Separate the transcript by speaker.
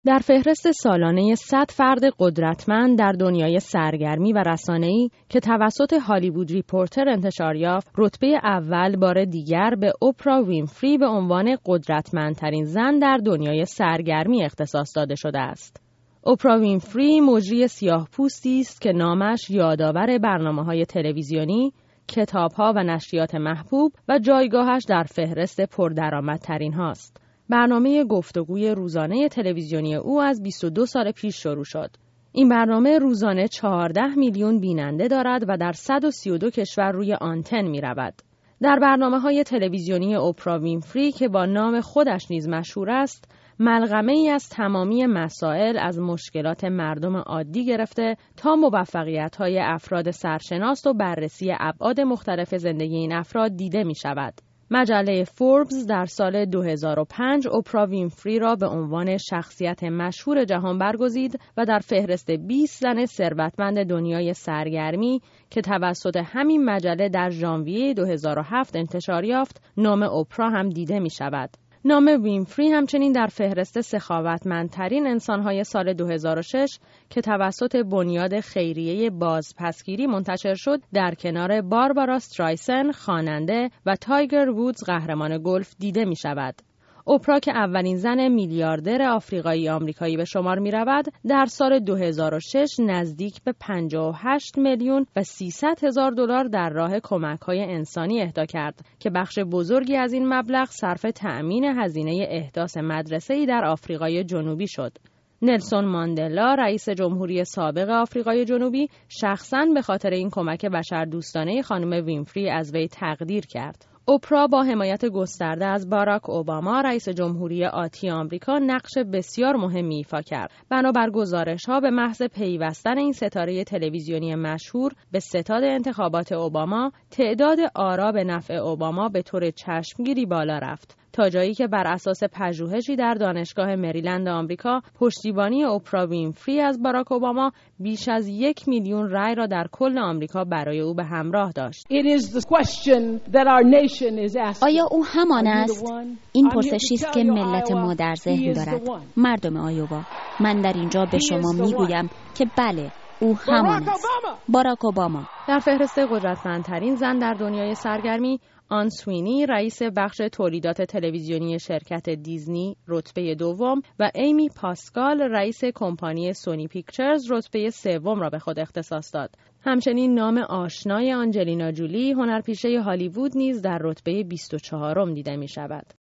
Speaker 1: در فهرست سالانه 100 فرد قدرتمند در دنیای سرگرمی و رسانه‌ای که توسط هالیوود ریپورتر انتشار یافت، رتبه اول بار دیگر به اوپرا وینفری به عنوان قدرتمندترین زن در دنیای سرگرمی اختصاص داده شده است. اوپرا وینفری مجری سیاه‌پوستی است که نامش یادآور برنامه‌های تلویزیونی، کتاب‌ها و نشریات محبوب و جایگاهش در فهرست پردرآمدترین هاست. برنامه گفتگوی روزانه تلویزیونی او از 22 سال پیش شروع شد. این برنامه روزانه 14 میلیون بیننده دارد و در 132 کشور روی آنتن می رود. در برنامه‌های تلویزیونی اوپرا وینفری که با نام خودش نیز مشهور است، ملغمه ای از تمامی مسائل از مشکلات مردم عادی گرفته تا موفقیت‌های افراد سرشناس و بررسی ابعاد مختلف زندگی این افراد دیده می شود. مجله فوربس در سال 2005 اوپرا وینفری را به عنوان شخصیت مشهور جهان برگزید و در فهرست 20 زن ثروتمند دنیای سرگرمی که توسط همین مجله در ژانویه 2007 انتشار یافت، نام اوپرا هم دیده می شود. نام وینفری همچنین در فهرست سخاوتمندترین انسان‌های سال 2006 که توسط بنیاد خیریه بازپسگیری منتشر شد، در کنار باربارا استرایسن خواننده و تایگر وودز قهرمان گلف دیده می شود. اوپرا که اولین زن میلیاردر آفریقایی آمریکایی به شمار می رود، در سال 2006 نزدیک به 58 میلیون و 300 هزار دلار در راه کمک‌های انسانی اهدا کرد که بخش بزرگی از این مبلغ صرف تأمین هزینه احداث مدرسه‌ای در آفریقای جنوبی شد. نلسون ماندلا، رئیس جمهوری سابق آفریقای جنوبی، شخصاً به خاطر این کمک بشردوستانه خانم وینفری از وی تقدیر کرد. اوپرا با حمایت گسترده از باراک اوباما، رئیس جمهوری آتی آمریکا، نقش بسیار مهمی ایفا کرد. بنابر گزارش‌ها به محض پیوستن این ستاره تلویزیونی مشهور به ستاد انتخابات اوباما، تعداد آرا به نفع اوباما به طور چشمگیری بالا رفت، تا جایی که بر اساس پژوهشی در دانشگاه مریلند آمریکا، پشتیبانی اوپرا وینفری از باراک اوباما بیش از 1 میلیون رای را در کل آمریکا برای او به همراه داشت.
Speaker 2: آیا او همان است؟ این پرسشی است که ملت ما در ذهن دارد. مردم آیووا، من در اینجا به شما میگویم که بله، او همان است. باراک اوباما.
Speaker 1: در فهرست قدرتمندترین زن در دنیای سرگرمی، آن سوینی، رئیس بخش تولیدات تلویزیونی شرکت دیزنی، رتبه دوم و ایمی پاسکال، رئیس کمپانی سونی پیکچرز، رتبه سوم را به خود اختصاص داد. همچنین نام آشنای آنجلینا جولی، هنرپیشه هالیوود، نیز در رتبه 24م دیده می شود.